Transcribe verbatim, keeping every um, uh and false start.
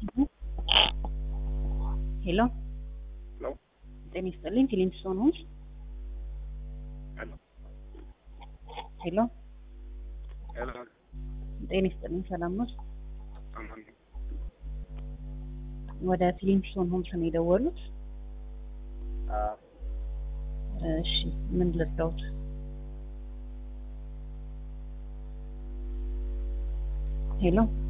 ሄሎ ሄሎ ጤና ይስጥልኝ ፊሊንግስቶን ሆምስ ሄሎ ሄሎ ሄሎ ጤና ይስጥልኝ ሰላም ነው አማን ወደ ፊሊንግስቶን ሆምስ ነው የደወሉት አ እሺ ምን ልርዳዎት ሄሎ